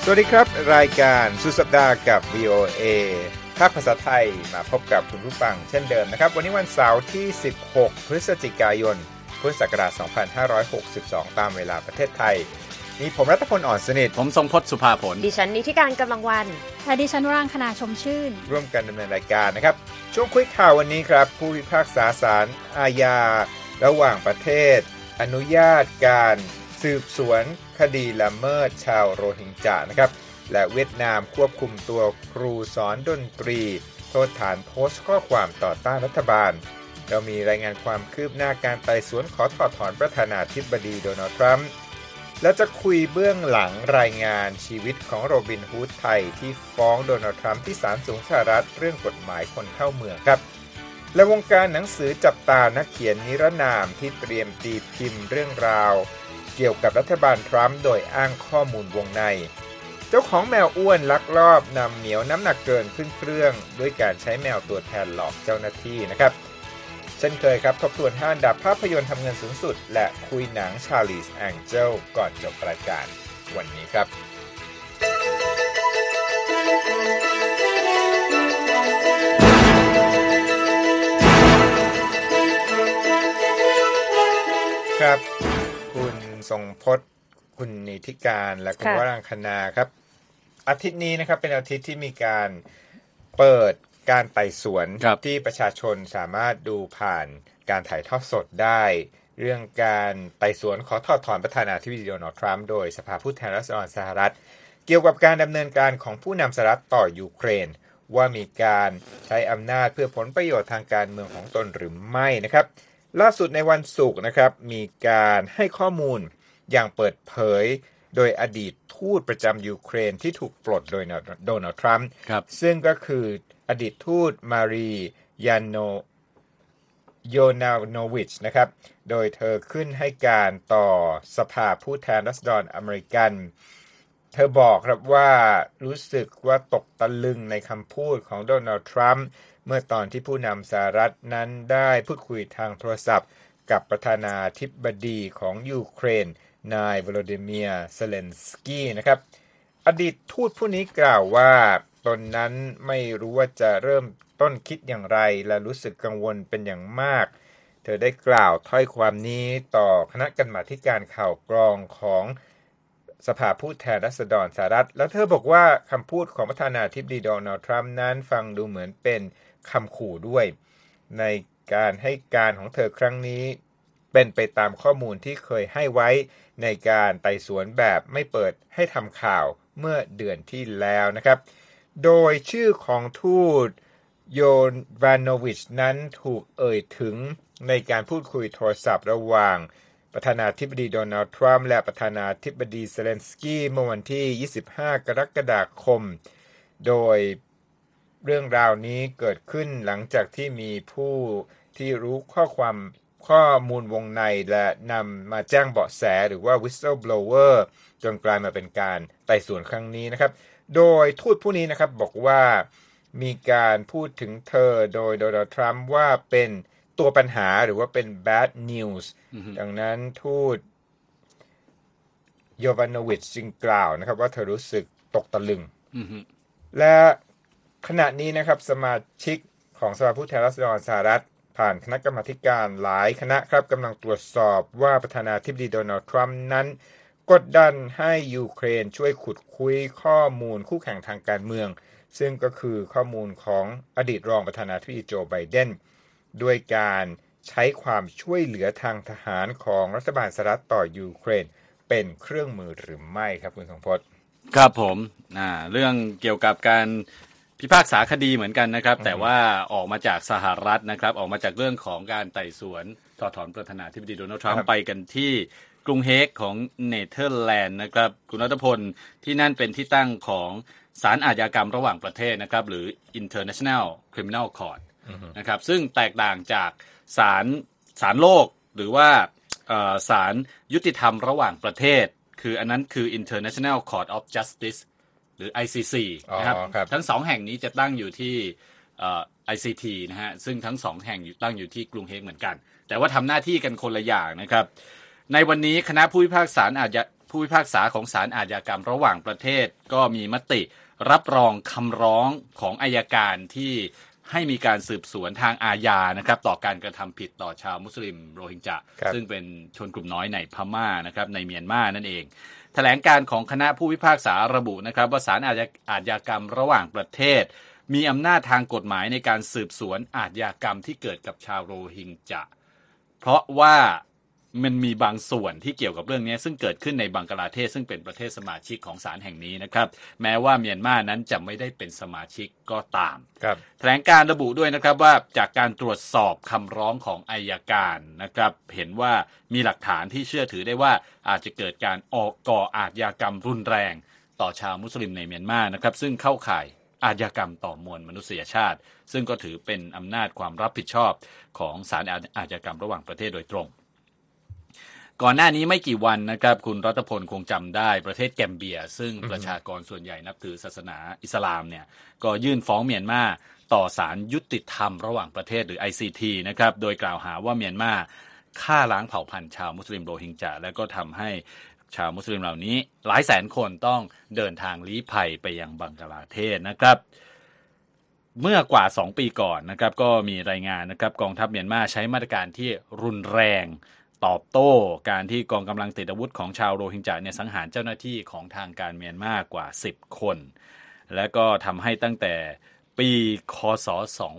สวัสดีครับรายการสุดสัปดาห์กับ VOA ภาคภาษาไทยมาพบกับคุณผู้ฟังเช่นเดิมนะครับวันนี้วันเสาร์ที่16พฤศจิกายนพุทธศักราช2562ตามเวลาประเทศไทยมีผมรัตพลอ่อนสนิทผมทรงพจน์สุภาผลดิฉันนิธิการกำลังวันและดิฉันวรังคณาชมชื่นร่วมกันดำเนินรายการนะครับช่วงคุยข่าววันนี้ครับผู้พิพากษาศาลอาญาระหว่างประเทศอนุญาตการสืบสวนคดีละเมิดชาวโรฮิงญานะครับและเวียดนามควบคุมตัวครูสอนดนตรีโทษฐานโพสต์ข้อความต่อต้านรัฐบาลเรามีรายงานความคืบหน้าการไต่สวนขอถอดถอนประธานาธิบดีโดนัลด์ทรัมป์และจะคุยเบื้องหลังรายงานชีวิตของโรบินฮูดไทยที่ฟ้องโดนัลด์ทรัมป์ที่ศาลสูงสหรัฐเรื่องกฎหมายคนเข้าเมืองครับและวงการหนังสือจับตานักเขียนนิรนามที่เตรียมตีพิมพ์เรื่องราวเกี่ยวกับรัฐบาลทรัมป์โดยอ้างข้อมูลวงในเจ้าของแมวอ้วนลักลอบนำเหมียวน้ำหนักเกินขึ้นเครื่องด้วยการใช้แมวตัวแทนหลอกเจ้าหน้าที่นะครับเช่นเคยครับทบทวน5อันดับภาพยนตร์ทำเงินสูงสุดและคุยหนัง Charlie's Angel ก่อนจบรายการวันนี้ครับครับคุณทรงพจน์คุณนิติการและคุณวรังคณาครับอาทิตย์นี้นะครับเป็นอาทิตย์ที่มีการเปิดการไต่สวนที่ประชาชนสามารถดูผ่านการถ่ายทอดสดได้เรื่องการไต่สวนขอถอดถอนประธานาธิบดีโดนัลด์ทรัมป์โดยสภาผู้แทนราษฎรสหรัฐเกี่ยวกับการดำเนินการของผู้นำสหรัฐต่อยูเครนว่ามีการใช้อำนาจเพื่อผลประโยชน์ทางการเมืองของตนหรือไม่นะครับล่าสุดในวันศุกร์นะครับมีการให้ข้อมูลอย่างเปิดเผยโดยอดีตทูตประจำยูเครนที่ถูกปลดโดยโดนัลด์ทรัมป์ซึ่งก็คืออดีตทูตมารียานโยนาโนวิชนะครับโดยเธอขึ้นให้การต่อสภาผู้แทนราษฎรอเมริกันเธอบอกครับว่ารู้สึกว่าตกตะลึงในคำพูดของโดนัลด์ทรัมป์เมื่อตอนที่ผู้นำสหรัฐนั้นได้พูดคุยทางโทรศัพท์กับประธานาธิบดีของยูเครนนายวลาดิเมียร์เซเลนสกี้นะครับอดีตทูตผู้นี้กล่าวว่าตนนั้นไม่รู้ว่าจะเริ่มต้นคิดอย่างไรและรู้สึกกังวลเป็นอย่างมากเธอได้กล่าวถ้อยความนี้ต่อคณะกรรมาธิการข่าวกรองของสภาผู้แทนราษฎรสหรัฐแล้วเธอบอกว่าคำพูดของประธานาธิบดีโดนัลด์ทรัมป์นั้นฟังดูเหมือนเป็นคำขู่ด้วยในการให้การของเธอครั้งนี้เป็นไปตามข้อมูลที่เคยให้ไว้ในการไต่สวนแบบไม่เปิดให้ทำข่าวเมื่อเดือนที่แล้วนะครับโดยชื่อของทูตโยวานโนวิชนั้นถูกเอ่ยถึงในการพูดคุยโทรศัพท์ระหว่างประธานาธิบดีโดนัลด์ทรัมป์และประธานาธิบดีเซเลนสกี้เมื่อวันที่25กรกฎาคมโดยเรื่องราวนี้เกิดขึ้นหลังจากที่มีผู้ที่รู้ข้อมูลวงในและนำมาแจ้งเบาะแสหรือว่า whistleblower จนกลายมาเป็นการไต่สวนครั้งนี้นะครับโดยทูตผู้นี้นะครับบอกว่ามีการพูดถึงเธอโดยโดนัลด์ทรัมป์ว่าเป็นตัวปัญหาหรือว่าเป็น bad news ดังนั้นทูตโยวานโนวิชจึงกล่าวนะครับว่าเธอรู้สึกตกตะลึงและขณะนี้นะครับสมาชิกของสภาผู้แทนราษฎรสหรัฐผ่านคณะกรรมาธิการหลายคณะครับกำลังตรวจสอบว่าประธานาธิบดีโดนัลด์ทรัมป์นั้นกดดันให้ยูเครนช่วยขุดคุยข้อมูลคู่แข่งทางการเมืองซึ่งก็คือข้อมูลของอดีตรองประธานาธิบดีโจไบเดนด้วยการใช้ความช่วยเหลือทางทหารของรัฐบาลสหรัฐต่อยูเครนเป็นเครื่องมือหรือไม่ครับคุณทรงพจน์ครับผมเรื่องเกี่ยวกับการพิพากษาคดีเหมือนกันนะครับแต่ว่าออกมาจากสหรัฐนะครับออกมาจากเรื่องของการไต่สวนถอดถอนประธานาธิบดีโดนัลด์ทรัมป์ไปกันที่กรุงเฮกของเนเธอร์แลนด์นะครับคุณรัตพลที่นั่นเป็นที่ตั้งของศาลอาญากรรมระหว่างประเทศนะครับหรือ International Criminal Court นะครับซึ่งแตกต่างจากศาลโลกหรือว่าศาลยุติธรรมระหว่างประเทศคืออันนั้นคือ International Court of Justice หรือ ICC นะครับทั้งสองแห่งนี้จะตั้งอยู่ที่ICT นะฮะซึ่งทั้งสองแห่งตั้งอยู่ที่กรุงเฮกเหมือนกันแต่ว่าทำหน้าที่กันคนละอย่างนะครับในวันนี้คณะผู้พิพากษาผู้พิพากษาของศาลอาชญากรรมระหว่างประเทศก็มีมติรับรองคำร้องของอัยการที่ให้มีการสืบสวนทางอาญานะครับต่อการกระทำผิดต่อชาวมุสลิมโรฮิงญาซึ่งเป็นชนกลุ่มน้อยในพม่านะครับในเมียนมานั่นเองแถลงการของคณะผู้พิพากษาระบุนะครับว่าศาลอาชญากรรมระหว่างประเทศมีอำนาจทางกฎหมายในการสืบสวนอาชญากรรมที่เกิดกับชาวโรฮิงญาเพราะว่ามันมีบางส่วนที่เกี่ยวกับเรื่องนี้ซึ่งเกิดขึ้นในบังกลาเทศซึ่งเป็นประเทศสมาชิกของศาลแห่งนี้นะครับแม้ว่าเมียนมานั้นจะไม่ได้เป็นสมาชิกก็ตามแถลงการระบุด้วยนะครับว่าจากการตรวจสอบคำร้องของอัยการนะครับเห็นว่ามีหลักฐานที่เชื่อถือได้ว่าอาจจะเกิดการก่ออาชญากรรมรุนแรงต่อชาวมุสลิมในเมียนมานะครับซึ่งเข้าข่ายอาชญากรรมต่อมวลมนุษยชาติซึ่งก็ถือเป็นอำนาจความรับผิดชอบของศาลอาชญากรรมระหว่างประเทศโดยตรงก่อนหน้านี้ไม่กี่วันนะครับคุณรัตพลคงจำได้ประเทศแกมเบียซึ่งประชากรส่วนใหญ่นับถือศาสนาอิสลามเนี่ยก็ยื่นฟ้องเมียนมาต่อศาลยุติธรรมระหว่างประเทศหรือ ICT นะครับโดยกล่าวหาว่าเมียนมาฆ่าล้างเผ่าพันธุ์ชาวมุสลิมโรฮิงญาและก็ทำให้ชาวมุสลิมเหล่านี้หลายแสนคนต้องเดินทางลี้ภัยไปยังบังกลาเทศนะครับเมื่อกว่า2 ปีก่อนนะครับก็มีรายงานนะครับกองทัพเมียนมาใช้มาตรการที่รุนแรงตอบโต้การที่กองกำลังติดอาวุธของชาวโรฮิงญาเนี่ยสังหารเจ้าหน้าที่ของทางการเมียนมากว่า10 คนและก็ทำให้ตั้งแต่ปีคศ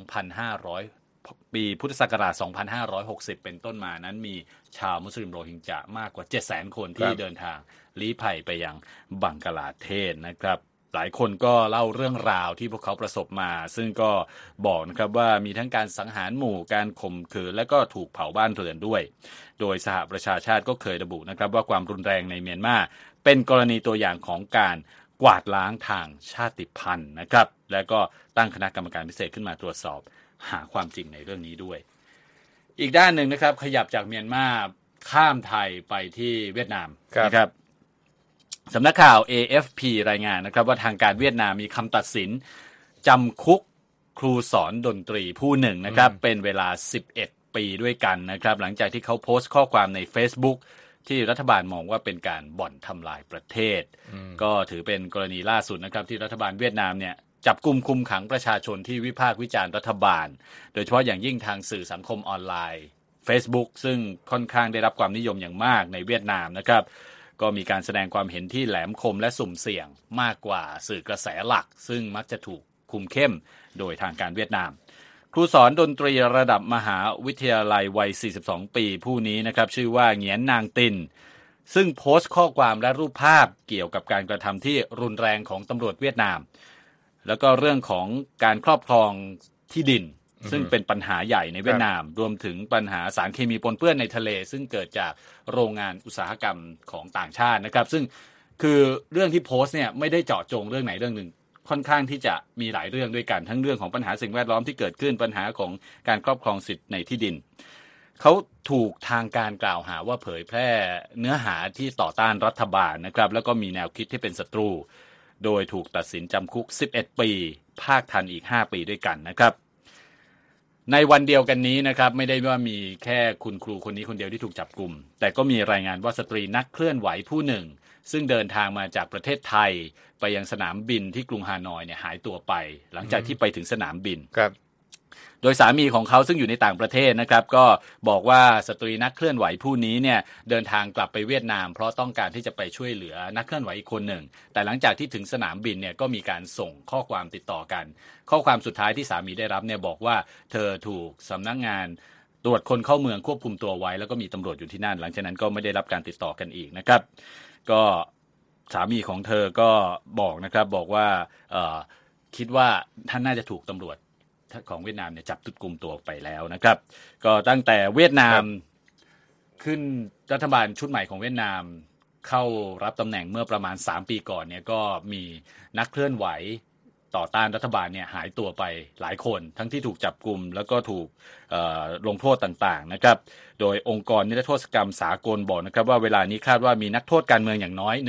2500ปีพุทธศักราช2560เป็นต้นมานั้นมีชาวมุสลิมโรฮิงญามากกว่า 700,000 คนที่เดินทางลี้ภัยไปยังบังกลาเทศนะครับหลายคนก็เล่าเรื่องราวที่พวกเขาประสบมาซึ่งก็บอกนะครับว่ามีทั้งการสังหารหมู่การข่มขืนและก็ถูกเผาบ้านเรือนด้วยโดยสหประชาชาติก็เคยระบุนะครับว่าความรุนแรงในเมียนมาเป็นกรณีตัวอย่างของการกวาดล้างทางชาติพันธุ์นะครับและก็ตั้งคณะกรรมการพิเศษขึ้นมาตรวจสอบหาความจริงในเรื่องนี้ด้วยอีกด้านหนึ่งนะครับขยับจากเมียนมาข้ามไทยไปที่เวียดนามนะครับสำนักข่าว AFP รายงานนะครับว่าทางการเวียดนามมีคำตัดสินจำคุกครูสอนดนตรีผู้หนึ่งนะครับเป็นเวลา11 ปีด้วยกันนะครับหลังจากที่เขาโพสต์ข้อความใน Facebook ที่รัฐบาลมองว่าเป็นการบ่อนทำลายประเทศก็ถือเป็นกรณีล่าสุดนะครับที่รัฐบาลเวียดนามเนี่ยจับกุมคุมขังประชาชนที่วิพากษ์วิจารณ์รัฐบาลโดยเฉพาะอย่างยิ่งทางสื่อสังคมออนไลน์ Facebook ซึ่งค่อนข้างได้รับความนิยมอย่างมากในเวียดนามนะครับก็มีการแสดงความเห็นที่แหลมคมและสุ่มเสี่ยงมากกว่าสื่อกระแสหลักซึ่งมักจะถูกคุมเข้มโดยทางการเวียดนามครูสอนดนตรีระดับมหาวิทยาลัยวัย42 ปีผู้นี้นะครับชื่อว่าเหงียนนางตินซึ่งโพสต์ข้อความและรูปภาพเกี่ยวกับการกระทำที่รุนแรงของตำรวจเวียดนามแล้วก็เรื่องของการครอบครองที่ดินซึ่งเป็นปัญหาใหญ่ในเวียดนามรวมถึงปัญหาสารเคมีปนเปื้อนในทะเลซึ่งเกิดจากโรงงานอุตสาหกรรมของต่างชาตินะครับซึ่งคือเรื่องที่โพสต์เนี่ยไม่ได้เจาะจงเรื่องไหนเรื่องหนึ่งค่อนข้างที่จะมีหลายเรื่องด้วยกันทั้งเรื่องของปัญหาสิ่งแวดล้อมที่เกิดขึ้นปัญหาของการครอบครองสิทธิ์ในที่ดินเขาถูกทางการกล่าวหาว่าเผยแพร่เนื้อหาที่ต่อต้านรัฐบาลนะครับแล้วก็มีแนวคิดที่เป็นศัตรูโดยถูกตัดสินจำคุก11 ปีภาคทันอีก5 ปีด้วยกันนะครับในวันเดียวกันนี้นะครับไม่ได้ว่ามีแค่คุณครูคนนี้คนเดียวที่ถูกจับกุมแต่ก็มีรายงานว่าสตรีนักเคลื่อนไหวผู้หนึ่งซึ่งเดินทางมาจากประเทศไทยไปยังสนามบินที่กรุงฮานอยเนี่ยหายตัวไปหลังจากที่ไปถึงสนามบินโดยสามีของเขาซึ่งอยู่ในต่างประเทศนะครับก็บอกว่าสตรีนักเคลื่อนไหวผู้นี้เนี่ยเดินทางกลับไปเวียดนามเพราะต้องการที่จะไปช่วยเหลือนักเคลื่อนไหวอีกคนหนึ่งแต่หลังจากที่ถึงสนามบินเนี่ยก็มีการส่งข้อความติดต่อกันข้อความสุดท้ายที่สามีได้รับเนี่ยบอกว่าเธอถูกสำนักงานตรวจคนเข้าเมืองควบคุมตัวไว้แล้วก็มีตำรวจอยู่ที่นั่นหลังจากนั้นก็ไม่ได้รับการติดต่อกันอีกนะครับก็สามีของเธอก็บอกนะครับบอกว่าคิดว่าท่านน่าจะถูกตำรวจของเวียดนามเนี่ยจับกุมตัวไปแล้วนะครับก็ตั้งแต่เวียดนามขึ้นรัฐบาลชุดใหม่ของเวียดนามเข้ารับตำแหน่งเมื่อประมาณ3 ปีก่อนเนี่ยก็มีนักเคลื่อนไหวต่อต้านรัฐบาลเนี่ยหายตัวไปหลายคนทั้งที่ถูกจับกุมแล้วก็ถูกลงโทษต่างๆนะครับโดยองค์กรนิรโทษกรรมสากลบอกนะครับว่าเวลานี้คาดว่ามีนักโทษการเมืองอย่างน้อย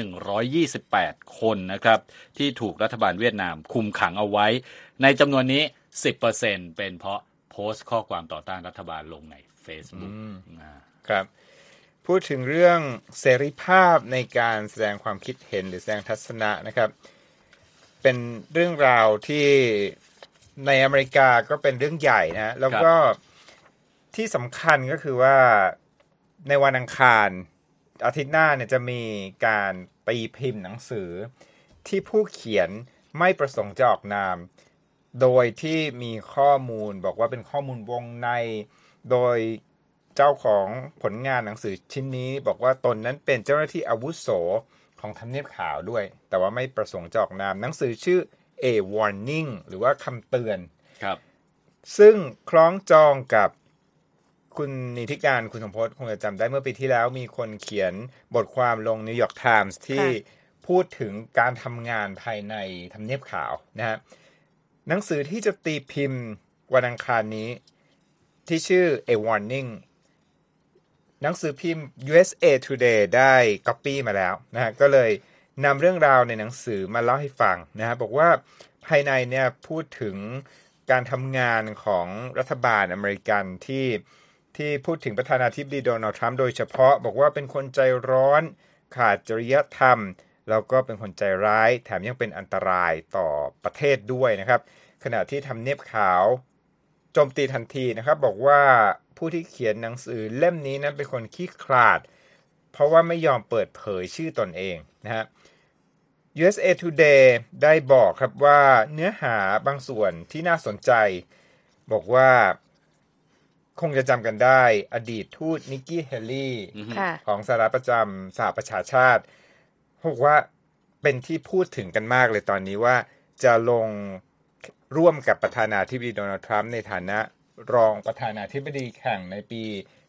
128 คนนะครับที่ถูกรัฐบาลเวียดนามคุมขังเอาไว้ในจำนวนนี้10% เป็นเพราะโพสต์ข้อความต่อต้านรัฐบาลลงใน Facebook ครับพูดถึงเรื่องเสรีภาพในการแสดงความคิดเห็นหรือแสดงทัศนะนะครับเป็นเรื่องราวที่ในอเมริกาก็เป็นเรื่องใหญ่นะแล้วก็ที่สำคัญก็คือว่าในวันอังคารอาทิตย์หน้าเนี่ยจะมีการตีพิมพ์หนังสือที่ผู้เขียนไม่ประสงค์จะออกนามโดยที่มีข้อมูลบอกว่าเป็นข้อมูลวงในโดยเจ้าของผลงานหนังสือชิ้นนี้บอกว่าตนนั้นเป็นเจ้าหน้าที่อาวุโสของทำเนียบขาวด้วยแต่ว่าไม่ประสงค์จะออกนามหนังสือชื่อ A Warning หรือว่าคำเตือนครับซึ่งคล้องจองกับคุณนิติการคุณสมพศคงจะจำได้เมื่อปีที่แล้วมีคนเขียนบทความลง New York Times ที่พูดถึงการทำงานภายในทำเนียบขาวนะฮะหนังสือที่จะตีพิมพ์วันอังคารนี้ที่ชื่อ A Warning หนังสือพิมพ์ USA Today ได้ก๊อปปี้มาแล้วนะฮะก็เลยนำเรื่องราวในหนังสือมาเล่าให้ฟังนะฮะบอกว่าภายในเนี่ยพูดถึงการทำงานของรัฐบาลอเมริกันที่พูดถึงประธานาธิบดีโดนัลด์ทรัมป์โดยเฉพาะบอกว่าเป็นคนใจร้อนขาดจริยธรรมแล้วก็เป็นคนใจร้ายแถมยังเป็นอันตรายต่อประเทศด้วยนะครับขณะที่ทำเนียบขาวโจมตีทันทีนะครับบอกว่าผู้ที่เขียนหนังสือเล่มนี้นั้นเป็นคนขี้ขลาดเพราะว่าไม่ยอมเปิดเผยชื่อตนเองนะฮะ USA Today ได้บอกครับว่าเนื้อหาบางส่วนที่น่าสนใจบอกว่าคงจะจำกันได้อดีตทูตนิกกี้เฮลี่ของสหรัฐประจำสหประชาชาติบอกว่าเป็นที่พูดถึงกันมากเลยตอนนี้ว่าจะลงร่วมกับประธานาธิบดีโดนัลด์ทรัมป์ในฐานะรองประธานาธิบดีแข่งในปี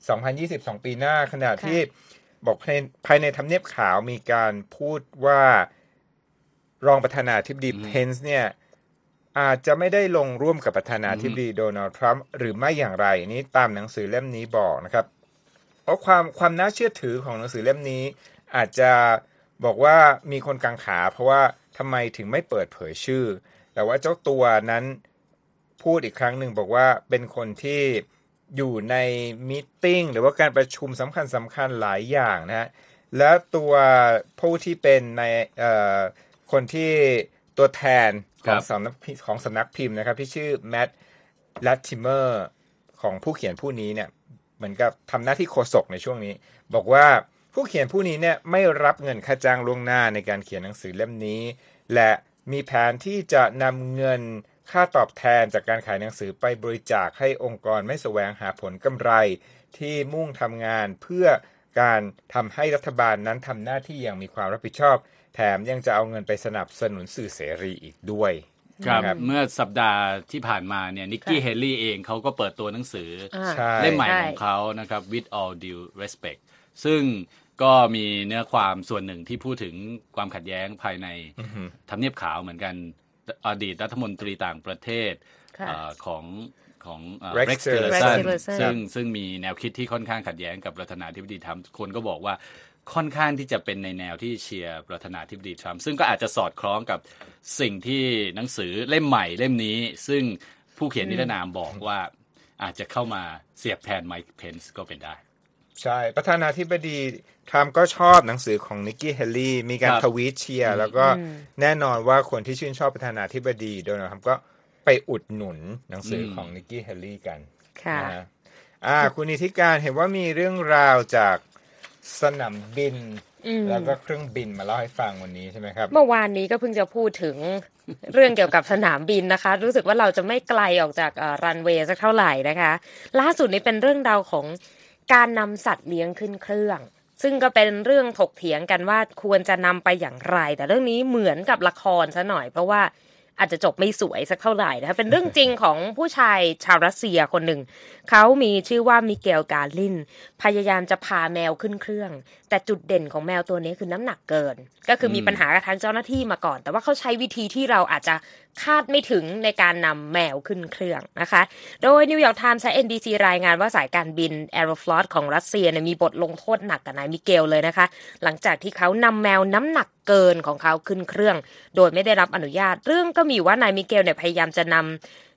2022ปีหน้าขณะที่บอกภายในทำเนียบขาวมีการพูดว่ารองประธานาธิบดีเพนส์เนี่ยอาจจะไม่ได้ลงร่วมกับประธานาธิบดีโดนัลด์ทรัมป์หรือไม่อย่างไรนี่ตามหนังสือเล่มนี้บอกนะครับเพราะความน่าเชื่อถือของหนังสือเล่มนี้อาจจะบอกว่ามีคนกังขาเพราะว่าทำไมถึงไม่เปิดเผยชื่อแต่ว่าเจ้าตัวนั้นพูดอีกครั้งหนึ่งบอกว่าเป็นคนที่อยู่ในมีตติ้งหรือว่าการประชุมสำคัญหลายอย่างนะฮะและตัวผู้ที่เป็นในคนที่ตัวแทนของสำนักพิมพ์นะครับที่ชื่อแมตต์ลัตติเมอร์ของผู้เขียนผู้นี้เนี่ยเหมือนกับทำหน้าที่โฆษกในช่วงนี้บอกว่าผู้เขียนผู้นี้เนี่ยไม่รับเงินค่าจ้างล่วงหน้าในการเขียนหนังสือเล่มนี้และมีแผนที่จะนำเงินค่าตอบแทนจากการขายหนังสือไปบริจาคให้องค์กรไม่แสวงหาผลกำไรที่มุ่งทำงานเพื่อการทำให้รัฐบาลนั้นทำหน้าที่อย่างมีความรับผิดชอบแถมยังจะเอาเงินไปสนับสนุนสื่อเสรีอีกด้วยครับเมื่อสัปดาห์ที่ผ่านมาเนี่ยนิกกี้เฮลลี่เองเขาก็เปิดตัวหนังสือเล่มใหม่ของเขานะครับ With All Due Respect ซึ่งก็มีเนื้อความส่วนหนึ่งที่พูดถึงความขัดแย้งภายในทำเนียบขาวเหมือนกันอดีตรัฐมนตรีต่างประเทศของRex Tillerson ซึ่งมีแนวคิดที่ค่อนข้างขัดแย้งกับประธานาธิบดีทรัมป์คนก็บอกว่าค่อนข้างที่จะเป็นในแนวที่เชียร์ประธานาธิบดีทรัมป์ซึ่งก็อาจจะสอดคล้องกับสิ่งที่หนังสือเล่มใหม่เล่มนี้ซึ่งผู้เขียนนิรนามบอกว่าอาจจะเข้ามาเสียบแทนไมค์เพนส์ก็เป็นได้ใช่ประธานาธิบดีทรัมป์ก็ชอบหนังสือของนิกกี้เฮลลี่มีการทวีตเชียร์แล้วก็แน่นอนว่าคนที่ชื่นชอบประธานาธิบดีโดนัลด์ทรัมป์ก็ไปอุดหนุนหนังสือของนิกกี้เฮลลี่กันค่ะคุณนิติการเห็นว่ามีเรื่องราวจากสนามบินแล้วก็เครื่องบินมาเล่าให้ฟังวันนี้ใช่ไหมครับเมื่อวานนี้ก็เพิ่งจะพูดถึงเรื่องเกี่ยวกับสนามบินนะคะรู้สึกว่าเราจะไม่ไกลออกจากรันเวย์สักเท่าไหร่นะคะล่าสุดนี้เป็นเรื่องราวของการนำสัตว์เลี้ยงขึ้นเครื่องซึ่งก็เป็นเรื่องถกเถียงกันว่าควรจะนำไปอย่างไรแต่เรื่องนี้เหมือนกับละครซะหน่อยเพราะว่าอาจจะจบไม่สวยสักเท่าไหร่นะคะเป็นเรื่องจริงของผู้ชายชาวรัสเซียคนหนึ่งเขามีชื่อว่ามิเกลกาลินพยายามจะพาแมวขึ้นเครื่องแต่จุดเด่นของแมวตัวนี้คือน้ำหนักเกินก็คือมีปัญหากับทางเจ้าหน้าที่มาก่อนแต่ว่าเขาใช้วิธีที่เราอาจจะคาดไม่ถึงในการนำแมวขึ้นเครื่องนะคะโดย New York Times และ NBC รายงานว่าสายการบิน Aeroflot ของรัสเซียมีบทลงโทษหนักกับนายมิเกลเลยนะคะหลังจากที่เขานำแมวน้ำหนักเกินของเขาขึ้นเครื่องโดยไม่ได้รับอนุญาตเรื่องก็มีว่านายมิเกลพยายามจะนำ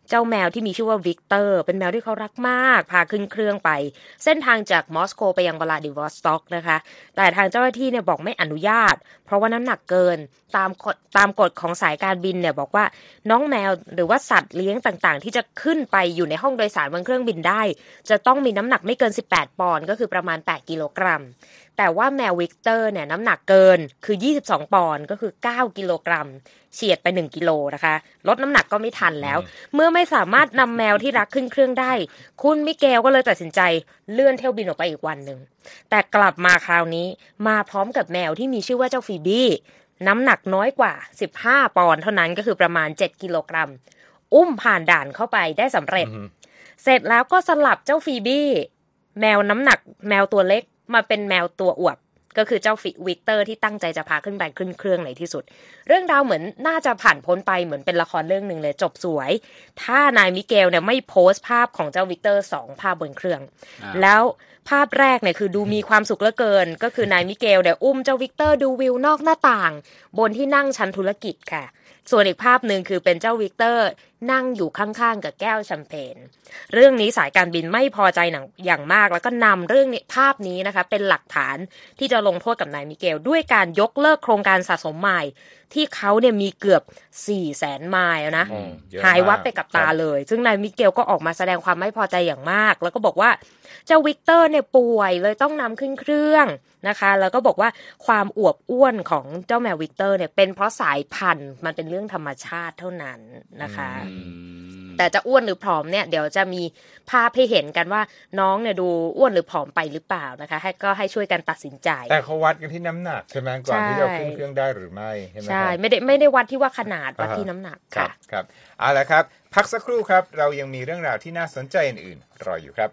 เจ้าแมวที่มีชื่อว่าวิกเตอร์เป็นแมวที่เขารักมากพาขึ้นเครื่องไปเส้นทางจากมอสโกไปยังวลาดิวอสต็อกนะคะแต่ทางเจ้าหน้าที่เนี่ยบอกไม่อนุญาตเพราะว่าน้ำหนักเกินตามกฎของสายการบินเนี่ยบอกว่าน้องแมวหรือว่าสัตว์เลี้ยงต่างๆที่จะขึ้นไปอยู่ในห้องโดยสารบนเครื่องบินได้จะต้องมีน้ำหนักไม่เกิน18ปอนด์ก็คือประมาณ8กิโลกรัมแต่ว่าแมววิกเตอร์เนี่ยน้ำหนักเกินคือ22ปอนด์ก็คือ9กิโลกรัมเฉียดไป1กิโลนะคะลดน้ำหนักก็ไม่ทันแล้วเมื่อไม่สามารถนำแมวที่รักขึ้นเครื่องได้คุณมิเกลก็เลยตัดสินใจเลื่อนเที่ยวบินออกไปอีกวันหนึ่งแต่กลับมาคราวนี้มาพร้อมกับแมวที่มีชื่อว่าเจ้าฟีบี้น้ำหนักน้อยกว่า15ปอนด์เท่านั้นก็คือประมาณ7กิโลกรัมอุ้มผ่านด่านเข้าไปได้สำเร็จเสร็จแล้วก็สลับเจ้าฟีบี้แมวน้ำหนักแมวตัวเล็กมาเป็นแมวตัวอวบก็คือเจ้าวิกเตอร์ที่ตั้งใจจะพาขึ้นไปขึ้นเครื่องในที่สุดเรื่องราวเหมือนน่าจะผ่านพ้นไปเหมือนเป็นละครเรื่องนึงเลยจบสวยถ้านายมิเกลเนี่ยไม่โพสต์ภาพของเจ้าวิกเตอร์2ภาพบนเครื่องแล้วภาพแรกเนี่ยคือดูมีความสุขเหลือเกินก็คือนายมิเกลเนี่ยอุ้มเจ้าวิกเตอร์ดูวิวนอกหน้าต่างบนที่นั่งชั้นธุรกิจค่ะส่วนอีกภาพนึงคือเป็นเจ้าวิกเตอร์นั่งอยู่ข้างๆกับแก้วแชมเปญเรื่องนี้สายการบินไม่พอใจอย่างมากแล้วก็นำเรื่องนี้ภาพนี้นะคะเป็นหลักฐานที่จะลงโทษกับนายมิเกลด้วยการยกเลิกโครงการสะสมไมล์ที่เขาเนี่ยมีเกือบ 400,000 ไมล์นะหายวับไปกับตาเลยซึ่งนายมิเกลก็ออกมาแสดงความไม่พอใจอย่างมากแล้วก็บอกว่าเจ้าวิกเตอร์เนี่ยป่วยเลยต้องนำขึ้นเครื่องนะคะแล้วก็บอกว่าความอวบอ้วนของเจ้าแมววิกเตอร์เนี่ยเป็นเพราะสายพันธุ์มันเป็นเรื่องธรรมชาติเท่านั้นนะคะแต่จะอ้วนหรือผอมเนี่ยเดี๋ยวจะมีภาพให้เห็นกันว่าน้องเนี่ยดูอ้วนหรือผอมไปหรือเปล่านะคะให้ช่วยกันตัดสินใจแต่เขาวัดกันที่น้ำหนักใช่ไหมก่อนที่จะขึ้นเครื่องได้หรือไม่ใช่ไหมใช่ไม่ได้วัดที่ว่าขนาดวัดที่น้ำหนักค่ะครับเอาละครับพักสักครู่ครับเรายังมีเรื่องราวที่น่าสนใจอื่นๆรออยู่ครับ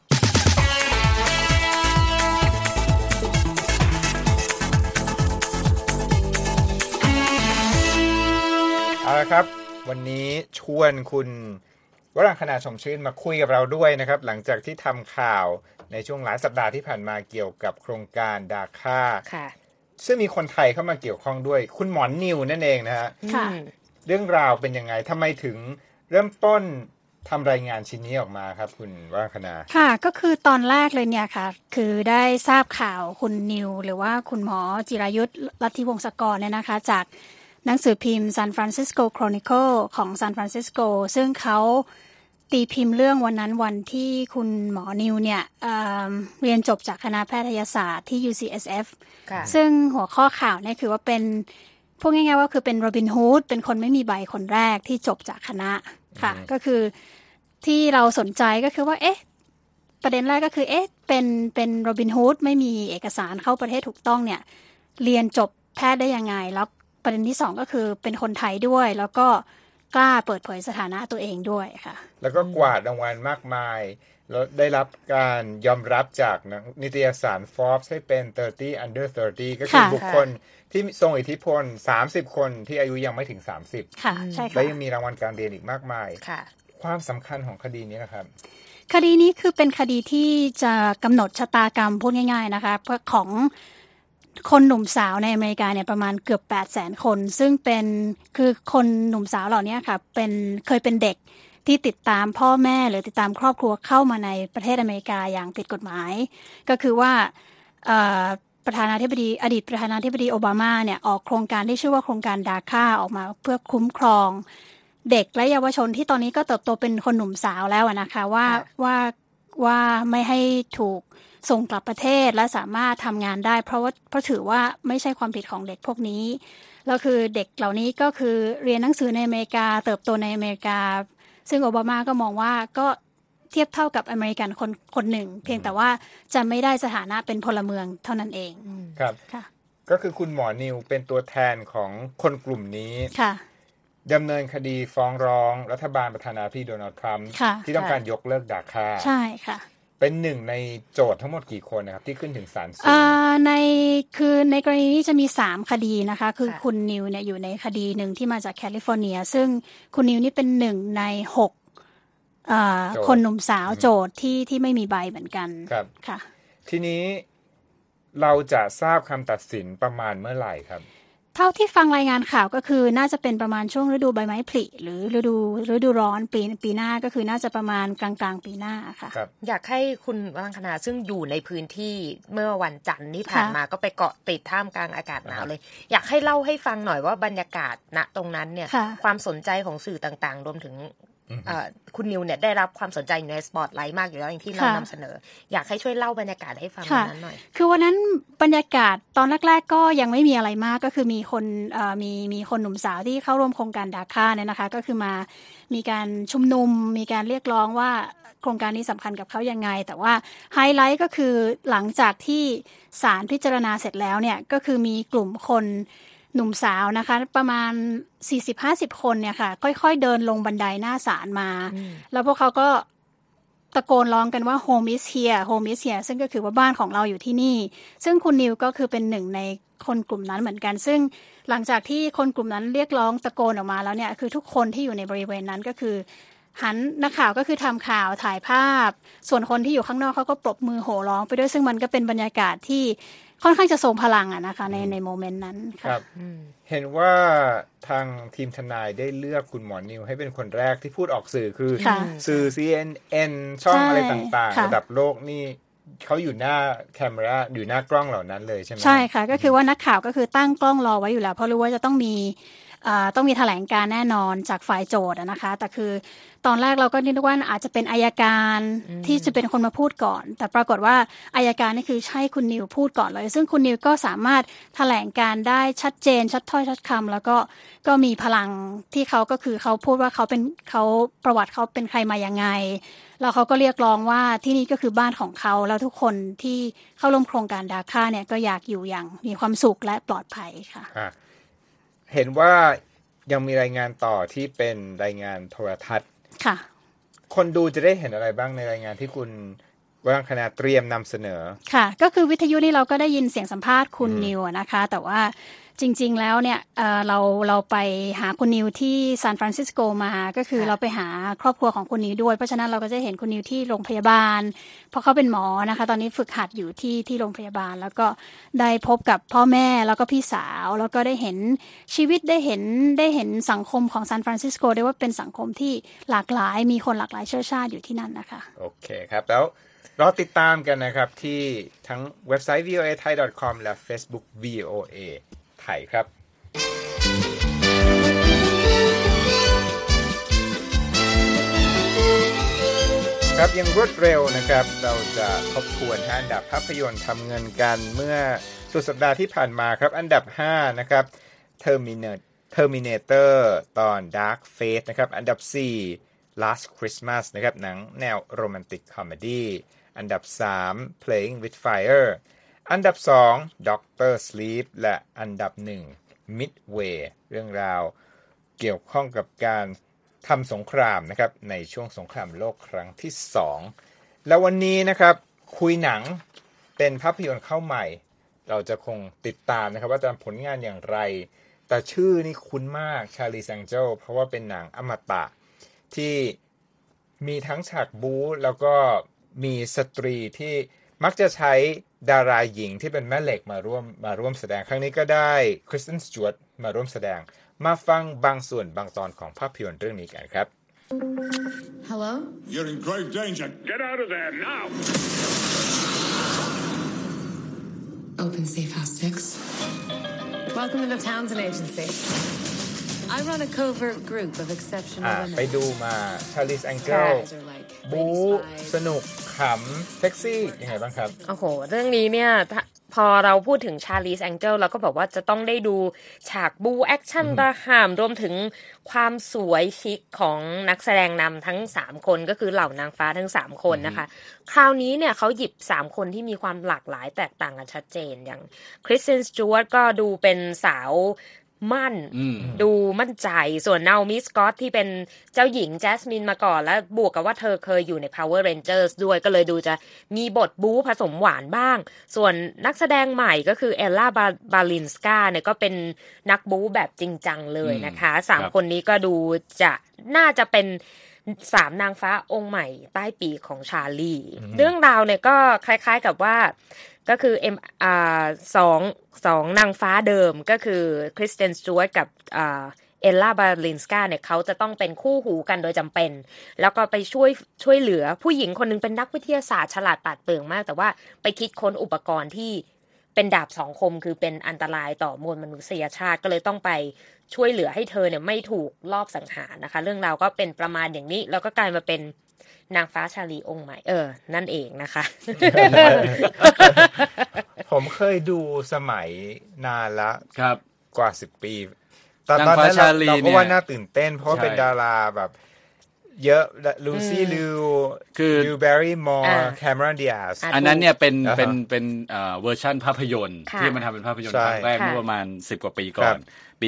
เอาละครับวันนี้ชวนคุณวรังคณาชมชื่นมาคุยกับเราด้วยนะครับหลังจากที่ทำข่าวในช่วงหลายสัปดาห์ที่ผ่านมาเกี่ยวกับโครงการดาค่าซึ่งมีคนไทยเข้ามาเกี่ยวข้องด้วยคุณหมอนิวนั่นเองนะฮะเรื่องราวเป็นยังไงทำไมถึงเริ่มต้นทำรายงานชิ้นนี้ออกมาครับคุณวรังคณาค่ะก็คือตอนแรกเลยเนี่ยค่ะคือได้ทราบข่าวคุณนิวหรือว่าคุณหมอจิรายุทธลัทธิวงศกรเนี่ยนะคะจากหนังสือพิมพ์ San Francisco Chronicle ของ San Francisco ซึ่งเขาตีพิมพ์เรื่องวันที่คุณหมอนิวเนี่ยเรียนจบจากคณะแพทยศาสตร์ที่ UCSF ซึ่งหัวข้อข่าวเนี่ยคือว่าเป็นพูดง่ายๆว่าคือเป็นโรบินฮูดเป็นคนไม่มีใบคนแรกที่จบจากคณะค่ะก็คือที่เราสนใจก็คือว่าประเด็นแรกก็คือเป็นโรบินฮูดไม่มีเอกสารเข้าประเทศถูกต้องเนี่ยเรียนจบแพทย์ได้ยังไงแล้วประเด็นที่2ก็คือเป็นคนไทยด้วยแล้วก็กล้าเปิดเผยสถานะตัวเองด้วยค่ะแล้วก็กวาดรางวัลมากมายแล้วได้รับการยอมรับจากนิตยสาร Forbes ให้เป็น30 under 30ก็คือบุคคลที่ทรงอิทธิพล30คนที่อายุยังไม่ถึง30 ค่ะใช่ค่ะและยังมีรางวัลการเรียนอีกมากมายค่ะความสำคัญของคดีนี้นะครับคดีนี้คือเป็นคดีที่จะกำหนดชะตากรรมพูดง่ายๆนะคะของคนหนุ่มสาวในอเมริกาเนี่ยประมาณเกือบ 800,000 คนซึ่งเป็นคือคนหนุ่มสาวเหล่านี้ค่ะเคยเป็นเด็กที่ติดตามพ่อแม่หรือติดตามครอบครัวเข้ามาในประเทศอเมริกาอย่างผิดกฎหมายก็คือว่าอดีตประธานาธิบดีโอบามาเนี่ยออกโครงการที่ชื่อว่าโครงการดาค่าออกมาเพื่อคุ้มครองเด็กและเยาวชนที่ตอนนี้ก็เติบโตเป็นคนหนุ่มสาวแล้วนะคะว่าไม่ให้ถูกส่งกลับประเทศและสามารถทำงานได้เพราะถือว่าไม่ใช่ความผิดของเด็กพวกนี้แล้วคือเด็กเหล่านี้ก็คือเรียนหนังสือในอเมริกาเติบโตในอเมริกาซึ่งโอบามาก็มองว่าก็เทียบเท่ากับอเมริกันคนหนึ่งเพียงแต่ว่าจะไม่ได้สถานะเป็นพลเมืองเท่านั้นเองครับก็คือคุณหมอนิวเป็นตัวแทนของคนกลุ่มนี้ดำเนินคดีฟ้องร้องรัฐบาลประธานาธิบดีโดนัลด์ทรัมป์ที่ต้องการยกเลิกดาค่าใช่ค่ะเป็นหนึ่งในโจทย์ทั้งหมดกี่คนนะครับที่ขึ้นถึงศาลสูงในกรณีนี้จะมี3คดีนะคะคือคุณนิวเนี่ยอยู่ในคดีหนึ่งที่มาจากแคลิฟอร์เนียซึ่งคุณนิวนี่เป็น1ใน6คนหนุ่มสาวโจทย์ที่ไม่มีใบเหมือนกันครับค่ะทีนี้เราจะทราบคำตัดสินประมาณเมื่อไหร่ครับเท่าที่ฟังรายงานข่าวก็คือน่าจะเป็นประมาณช่วงฤดูใบไม้ผลิหรือฤดูร้อนปีหน้าก็คือน่าจะประมาณกลางปีหน้าค่ะอยากให้คุณวรังคณาซึ่งอยู่ในพื้นที่เมื่อวันจันทร์ที่ผ่านมาก็ไปเกาะติดท่ามกลางอากาศหนาวเลยอยากให้เล่าให้ฟังหน่อยว่าบรรยากาศณตรงนั้นเนี่ยความสนใจของสื่อต่างๆรวมถึงคุณนิวเนี่ยได้รับความสนใจในสปอตไลท์มากอยู่แล้วอย่างที่เรานำเสนออยากให้ช่วยเล่าบรรยากาศให้ฟังวันนั้นหน่อยคือวันนั้นบรรยากาศตอนแรกๆก็ยังไม่มีอะไรมากก็คือมีคนมีคนหนุ่มสาวที่เข้าร่วมโครงการดาค่าเนี่ยนะคะก็คือมีการชุมนุมมีการเรียกร้องว่าโครงการนี้สำคัญกับเขายังไงแต่ว่าไฮไลท์ก็คือหลังจากที่ศาลพิจารณาเสร็จแล้วเนี่ยก็คือมีกลุ่มคนหนุ่มสาวนะคะประมาณ 40-50 คนเนี่ยค่ะค่อยๆเดินลงบันไดหน้าศาลมาแล้วพวกเขาก็ตะโกนร้องกันว่า home is here home is here ซึ่งก็คือว่าบ้านของเราอยู่ที่นี่ซึ่งคุณนิวก็คือเป็นหนึ่งในคนกลุ่มนั้นเหมือนกันซึ่งหลังจากที่คนกลุ่มนั้นเรียกร้องตะโกนออกมาแล้วเนี่ยคือทุกคนที่อยู่ในบริเวณนั้นก็คือหันนักข่าวก็คือทำข่าวถ่ายภาพส่วนคนที่อยู่ข้างนอกเขาก็ปรบมือโห่ร้องไปด้วยซึ่งมันก็เป็นบรรยากาศที่ค่อนข้างจะทรงพลังอะนะคะในโมเมนต์นั้นครับเห็นว่าทางทีมทนายได้เลือกคุณหมอนิวให้เป็นคนแรกที่พูดออกสื่อคือสื่อ CNN ช่องอะไรต่างๆระดับโลกนี่เขาอยู่หน้าแคมราอยู่หน้ากล้องเหล่านั้นเลยใช่ไหมใช่ค่ะก็คือว่านักข่าวก็คือตั้งกล้องรอไว้อยู่แล้วเพราะรู้ว่าจะต้องมีแถลงการแน่นอนจากฝ่ายโจทย์นะคะแต่คือตอนแรกเราก็นึกว่าอาจจะเป็นอัยการที่จะเป็นคนมาพูดก่อนแต่ปรากฏว่าอัยการนี่คือใช่คุณนิวพูดก่อนเลยซึ่งคุณนิวก็สามารถแถลงการได้ชัดเจนชัดถ้อยชัดคำแล้วก็มีพลังที่เขาก็คือเขาพูดว่าเขาประวัติเขาเป็นใครมายังไงแล้วเขาก็เรียกร้องว่าที่นี่ก็คือบ้านของเขาแล้วทุกคนที่เข้าร่วมโครงการดาค่าเนี่ยก็อยากอยู่อย่างมีความสุขและปลอดภัยค่ะเห็นว่ายังมีรายงานต่อที่เป็นรายงานโทรทัศน์ค่ะคนดูจะได้เห็นอะไรบ้างในรายงานที่คุณวรังคณาเตรียมนำเสนอค่ะก็คือวิทยุนี่เราก็ได้ยินเสียงสัมภาษณ์คุณนิวนะคะแต่ว่าจริงๆแล้วเนี่ยเราไปหาคุณนิวที่ซานฟรานซิสโกมาก็คือเราไปหาครอบครัวของคุณนิวด้วยเพราะฉะนั้นเราก็จะเห็นคุณนิวที่โรงพยาบาลเพราะเขาเป็นหมอนะคะตอนนี้ฝึกหัดอยู่ที่โรงพยาบาลแล้วก็ได้พบกับพ่อแม่แล้วก็พี่สาวแล้วก็ได้เห็นชีวิตได้เห็นสังคมของซานฟรานซิสโกได้ว่าเป็นสังคมที่หลากหลายมีคนหลากหลายเชื้อชาติอยู่ที่นั่นนะคะโอเคครับแล้วรอติดตามกันนะครับที่ทั้งเว็บไซต์ voathai.com และ Facebook VOAไทยครับครับยังรวดเร็วนะครับเราจะทบทวน5อันดับภาพยนตร์ทำเงินกันเมื่อสุดสัปดาห์ที่ผ่านมาครับอันดับ5นะครับ Terminator ตอน Dark Fate นะครับอันดับ4 Last Christmas นะครับหนังแนวโรแมนติกคอมเมดี้อันดับ3 Playing with Fire อันดับ2 Doctor Sleep และอันดับ1 Midway เรื่องราวเกี่ยวข้องกับการทำสงครามนะครับในช่วงสงครามโลกครั้งที่2แล้ววันนี้นะครับคุยหนังเป็นภาพยนตร์เข้าใหม่เราจะคงติดตามนะครับว่าจะผลงานอย่างไรแต่ชื่อนี่คุ้นมาก Charlie's Angels เพราะว่าเป็นหนังอมตะที่มีทั้งฉากบู๊แล้วก็มีสตรีที่มักจะใช้ดาราหญิงที่เป็นแม่เหล็กมาร่วมแสดงครั้งนี้ก็ได้คริสเตน สจ๊วตมาร่วมแสดงมาฟังบางส่วนบางตอนของภาพยนตร์เรื่องนี้กันครับ Hello? You're in grave danger. Get out of there now. Open Safe House 6. Welcome to the Townsend Agency. I run a covert group of exceptional women. ไปดูมา Charlie's Angels บู๊สนุกขำเซ็กซี่ยังไงบ้างครับโอ้โหเรื่องนี้เนี่ยพอเราพูดถึง Charlie's Angels เราก็บอกว่าจะต้องได้ดูฉากบู๊แอคชั่นระห่ำรวมถึงความสวยชิคของนักแสดงนำทั้ง3คนก็คือเหล่านางฟ้าทั้ง3คนนะคะคราวนี้เนี่ยเขาหยิบ3คนที่มีความหลากหลายแตกต่างกันชัดเจนอย่างคริสเตน สจ๊วตก็ดูเป็นสาวมั่นดูมั่นใจส่วนนาโอมิ สก็อตที่เป็นเจ้าหญิงแจสมินมาก่อนแล้วบวกกับว่าเธอเคยอยู่ใน Power Rangers ด้วยก็เลยดูจะมีบทบู๊ผสมหวานบ้างส่วนนักแสดงใหม่ก็คือเอลล่าบาลินสกาเนี่ยก็เป็นนักบู๊แบบจริงจังเลยนะคะ3คนนี้ก็ดูจะน่าจะเป็น 3 นางฟ้าองค์ใหม่ใต้ปีกของชาลีเรื่องราวเนี่ยก็คล้ายๆกับว่าก็คือสองนางฟ้าเดิมก็คือคริสเตนสจ๊วตกับเอลล่าบาลินสกาเนี่ยเขาจะต้องเป็นคู่หูกันโดยจำเป็นแล้วก็ไปช่วยเหลือผู้หญิงคนนึงเป็นนักวิทยาศาสตร์ฉลาดปราดเปรื่องมากแต่ว่าไปคิดค้นอุปกรณ์ที่เป็นดาบ2 คมคือเป็นอันตรายต่อมวลมนุษยชาติก็เลยต้องไปช่วยเหลือให้เธอเนี่ยไม่ถูกลอบสังหารนะคะเรื่องราวก็เป็นประมาณอย่างนี้แล้วก็กลายมาเป็นนางฟ้าชาลีองค์ใหม่นั่นเองนะคะผมเคยดูสมัยนานละครับกว่า10 ปีตอนนั้นเราก็ว่าน่าตื่นเต้นเพราะว่าเป็นดาราแบบเยอะลูซี่ลิวคือดิวแบร์รี่มอร์แคมรอนดิอาสอันนั้นเนี่ยเป็นเวอร์ชั่นภาพยนตร์ที่มันทำเป็นภาพยนตร์ครั้งแรกเมื่อประมาณ10 กว่าปีก่อนปี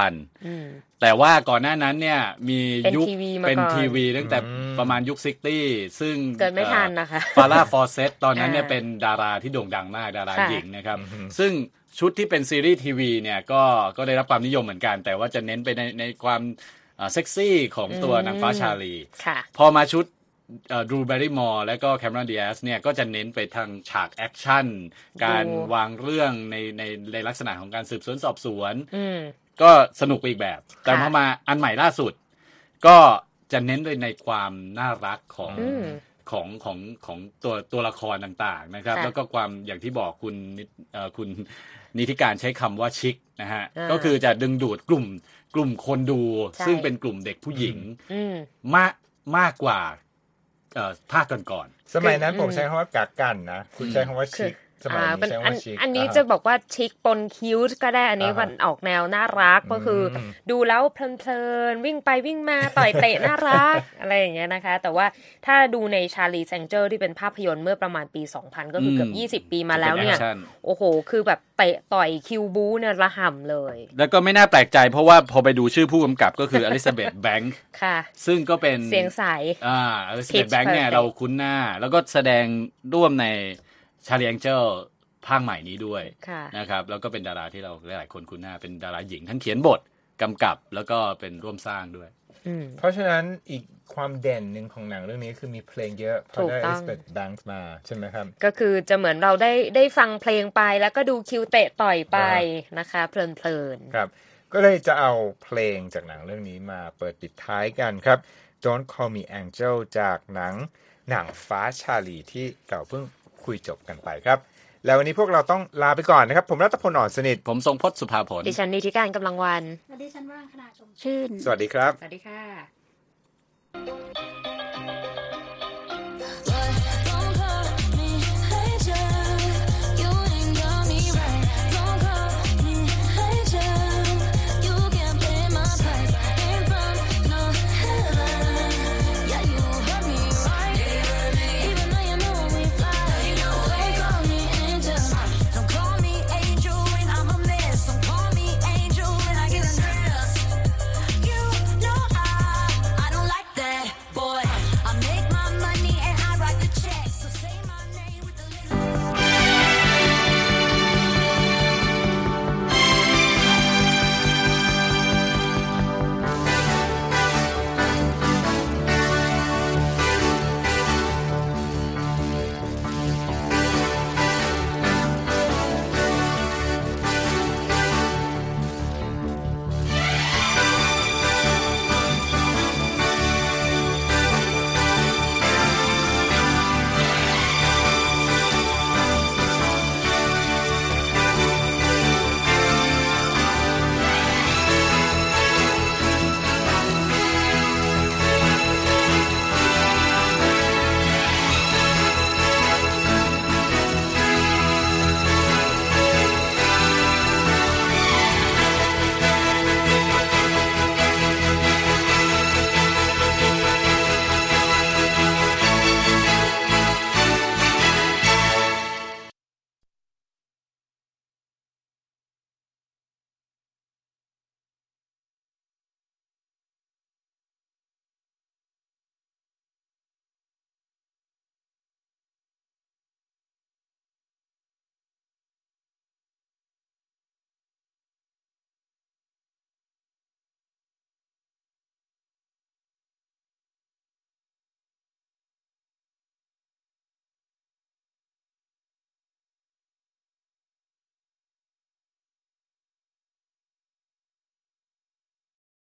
2000แต่ว่าก่อนหน้านั้นเนี่ยมียุคเป็นทีวีตั้งแต่ประมาณยุค60ซึ่งเกิดไม่ทันนะคะฟาร่าฟอร์เซตตอนนั้นเนี่ยเป็นดาราที่โด่งดังมากดาราหญิงนะครับซึ่งชุดที่เป็นซีรีส์ทีวีเนี่ยก็ได้รับความนิยมเหมือนกันแต่ว่าจะเน้นไปในความเซ็กซี่ของตัวนางฟ้าชาลีพอมาชุดดรูว์แบร์รี่มอร์และก็แคมรอนดิอาสเนี่ยก็จะเน้นไปทางฉากแอคชั่นการวางเรื่องในลักษณะของการสืบสวนสอบสวนก็สนุกไปอีกแบบแต่พอมาอันใหม่ล่าสุดก็จะเน้นในความน่ารักของตัวละครต่างๆนะครับแล้วก็ความอย่างที่บอกคุณนิติการใช้คำว่าชิคนะฮะก็คือจะดึงดูดกลุ่มคนดูซึ่งเป็นกลุ่มเด็กผู้หญิงมากกว่าภาคก่อนๆสมัยนั้นผมใช้คำว่ากักกันนะคุณใช้คำว่าชิคสมัยนี้ใช้คำว่าชิคอันนี้จะบอกว่าชิคปนคิ้วก็ได้อันนี้มันออกแนวน่ารักก็คือดูแล้วเพลินๆวิ่งไปวิ่งมาต่อยเตะน่ารักอะไรอย่างเงี้ยนะคะแต่ว่าถ้าดูในชาลีแซงเจอร์ที่เป็นภาพยนตร์เมื่อประมาณปี 2000 ก็คือเกือบ20 ปีมาแล้วเนี่ยโอ้โหคือแบบเตะต่อยคิวบูเนี่ยระห่ำเลยแล้วก็ไม่น่าแปลกใจเพราะว่าพอไปดูชื่อผู้กำกับก็คืออลิซาเบธแบงค์ค่ะซึ่งก็เป็นเสียงใสอลิซาเบธแบงค์เนี่ยเราคุ้นหน้าแล้วก็แสดงร่วมในชาลีแองเจิลภาคใหม่นี้ด้วยนะครับแล้วก็เป็นดาราที่เราหลายๆคนคุ้นหน้าเป็นดาราหญิงทั้งเขียนบทกำกับแล้วก็เป็นร่วมสร้างด้วยเพราะฉะนั้นอีกความเด่นหนึ่งของหนังเรื่องนี้คือมีเพลงเยอะเพราะได้ Elizabeth Banks มาใช่ไหมครับก็คือจะเหมือนเราได้ฟังเพลงไปแล้วก็ดูคิวเตะต่อยไปนะคะเพลินๆครับก็เลยจะเอาเพลงจากหนังเรื่องนี้มาเปิดปิดท้ายกันครับ Don't Call Me Angel จากหนังฟ้าชาลีที่เราเพิ่งคุยจบกันไปครับแล้ววันนี้พวกเราต้องลาไปก่อนนะครับผมรัตพล อ่อนสนิทผมทรงพจน์สุภาผลดิฉันนิติการกำลังวันดิฉันว่างคณาชมชื่นสวัสดีครับสวัสดีค่ะ